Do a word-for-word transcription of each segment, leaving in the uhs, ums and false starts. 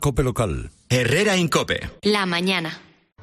COPE local. Herrera Incope. La mañana.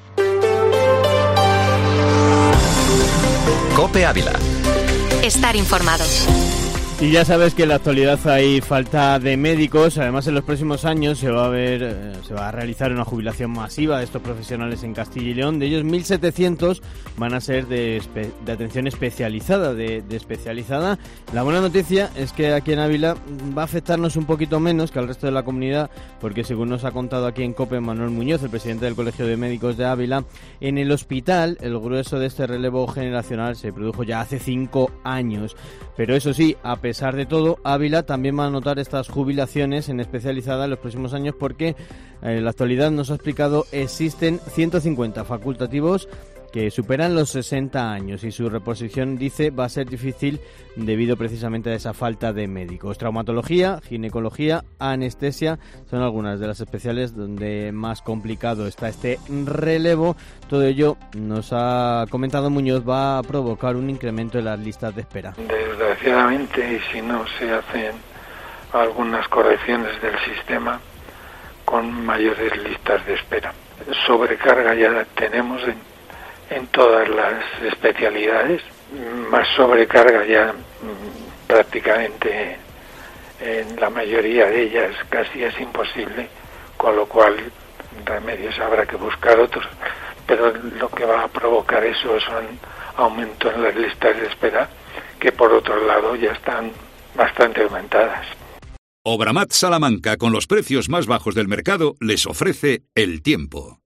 COPE Ávila. Estar informado. Y ya sabes que en la actualidad hay falta de médicos. Además, en los próximos años se va a ver, eh, se va a realizar una jubilación masiva de estos profesionales en Castilla y León. De ellos, mil setecientos van a ser de, espe- de atención especializada, de, de especializada. La buena noticia es que aquí en Ávila va a afectarnos un poquito menos que al resto de la comunidad, porque según nos ha contado aquí en COPE Manuel Muñoz, el presidente del Colegio de Médicos de Ávila, en el hospital el grueso de este relevo generacional se produjo ya hace cinco años. Pero eso sí, a pesar A pesar de todo, Ávila también va a notar estas jubilaciones en especializada en los próximos años porque en la actualidad nos ha explicado existen ciento cincuenta facultativos que superan los sesenta años y su reposición, dice, va a ser difícil debido precisamente a esa falta de médicos. Traumatología, ginecología, anestesia son algunas de las especiales donde más complicado está este relevo. Todo ello, nos ha comentado Muñoz, va a provocar un incremento en las listas de espera. Desgraciadamente, y si no se hacen algunas correcciones del sistema, con mayores listas de espera. Sobrecarga ya tenemos en en todas las especialidades, más sobrecarga ya prácticamente en la mayoría de ellas casi es imposible, con lo cual remedios habrá que buscar otros, pero lo que va a provocar eso es un aumento en las listas de espera que por otro lado ya están bastante aumentadas. Obramat Salamanca, con los precios más bajos del mercado, les ofrece el tiempo.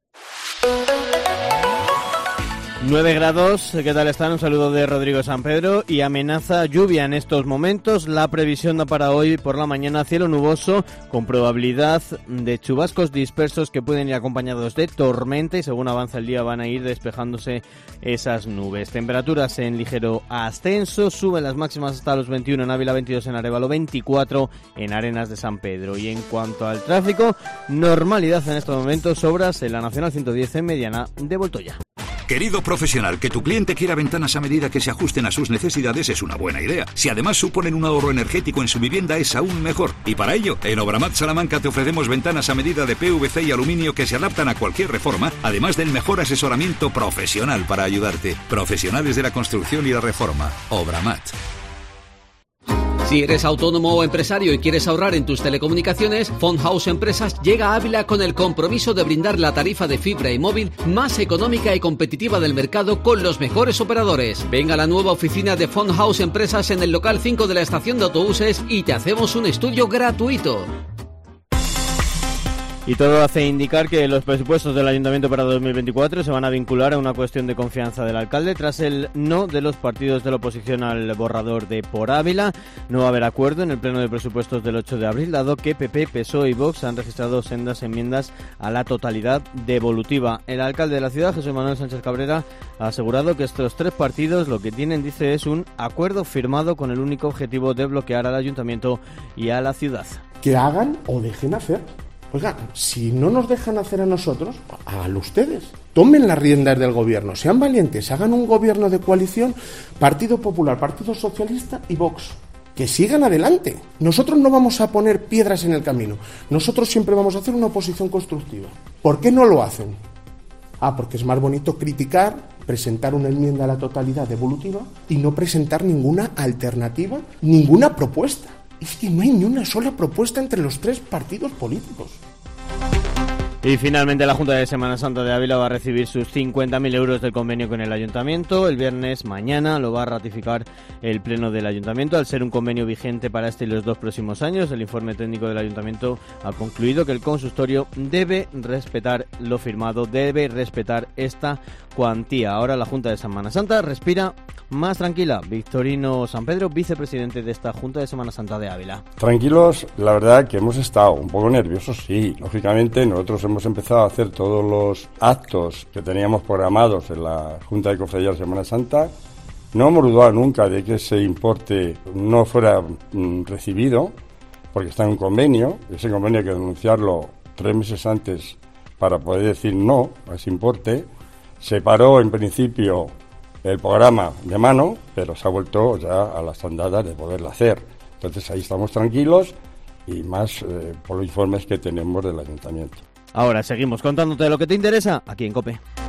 nueve grados, ¿qué tal están? Un saludo de Rodrigo San Pedro y amenaza lluvia en estos momentos. La previsión da para hoy por la mañana cielo nuboso con probabilidad de chubascos dispersos que pueden ir acompañados de tormenta y según avanza el día van a ir despejándose esas nubes. Temperaturas en ligero ascenso, suben las máximas hasta los veintiuno en Ávila, veintidós en Arévalo, veinticuatro en Arenas de San Pedro. Y en cuanto al tráfico, normalidad en estos momentos, obras en la Nacional ciento diez en Mediana de Voltoya. Querido profesional, que tu cliente quiera ventanas a medida que se ajusten a sus necesidades es una buena idea. Si además suponen un ahorro energético en su vivienda es aún mejor. Y para ello, en Obramat Salamanca te ofrecemos ventanas a medida de P V C y aluminio que se adaptan a cualquier reforma, además del mejor asesoramiento profesional para ayudarte. Profesionales de la construcción y la reforma. Obramat. Si eres autónomo o empresario y quieres ahorrar en tus telecomunicaciones, Phone House Empresas llega a Ávila con el compromiso de brindar la tarifa de fibra y móvil más económica y competitiva del mercado con los mejores operadores. Venga a la nueva oficina de Phone House Empresas en el local cinco de la estación de autobuses y te hacemos un estudio gratuito. Y todo hace indicar que los presupuestos del Ayuntamiento para dos mil veinticuatro se van a vincular a una cuestión de confianza del alcalde tras el no de los partidos de la oposición al borrador de Por Ávila. No va a haber acuerdo en el pleno de presupuestos del ocho de abril, dado que P P, P S O E y Vox han registrado sendas enmiendas a la totalidad devolutiva. El alcalde de la ciudad, Jesús Manuel Sánchez Cabrera, ha asegurado que estos tres partidos lo que tienen, dice, es un acuerdo firmado con el único objetivo de bloquear al Ayuntamiento y a la ciudad. Que hagan o dejen hacer. Oiga, si no nos dejan hacer a nosotros, háganlo ustedes. Tomen las riendas del gobierno, sean valientes, hagan un gobierno de coalición, Partido Popular, Partido Socialista y Vox. Que sigan adelante. Nosotros no vamos a poner piedras en el camino. Nosotros siempre vamos a hacer una oposición constructiva. ¿Por qué no lo hacen? Ah, porque es más bonito criticar, presentar una enmienda a la totalidad devolutiva y no presentar ninguna alternativa, ninguna propuesta. Es que no hay ni una sola propuesta entre los tres partidos políticos. Y finalmente la Junta de Semana Santa de Ávila va a recibir sus cincuenta mil euros del convenio con el Ayuntamiento. El viernes mañana lo va a ratificar el Pleno del Ayuntamiento. Al ser un convenio vigente para este y los dos próximos años, el informe técnico del Ayuntamiento ha concluido que el consistorio debe respetar lo firmado, debe respetar esta cuantía. Ahora la Junta de Semana Santa respira más tranquila. Victorino San Pedro, vicepresidente de esta Junta de Semana Santa de Ávila. Tranquilos, la verdad que hemos estado un poco nerviosos, sí. Lógicamente nosotros hemos empezado a hacer todos los actos que teníamos programados en la Junta de Cofradías de Semana Santa. No hemos dudado nunca de que ese importe no fuera mm, recibido, porque está en un convenio. Ese convenio hay que denunciarlo tres meses antes para poder decir no a ese importe. Se paró en principio el programa de mano, pero se ha vuelto ya a las andadas de poderlo hacer. Entonces ahí estamos tranquilos y más eh, por los informes que tenemos del ayuntamiento. Ahora seguimos contándote lo que te interesa aquí en COPE.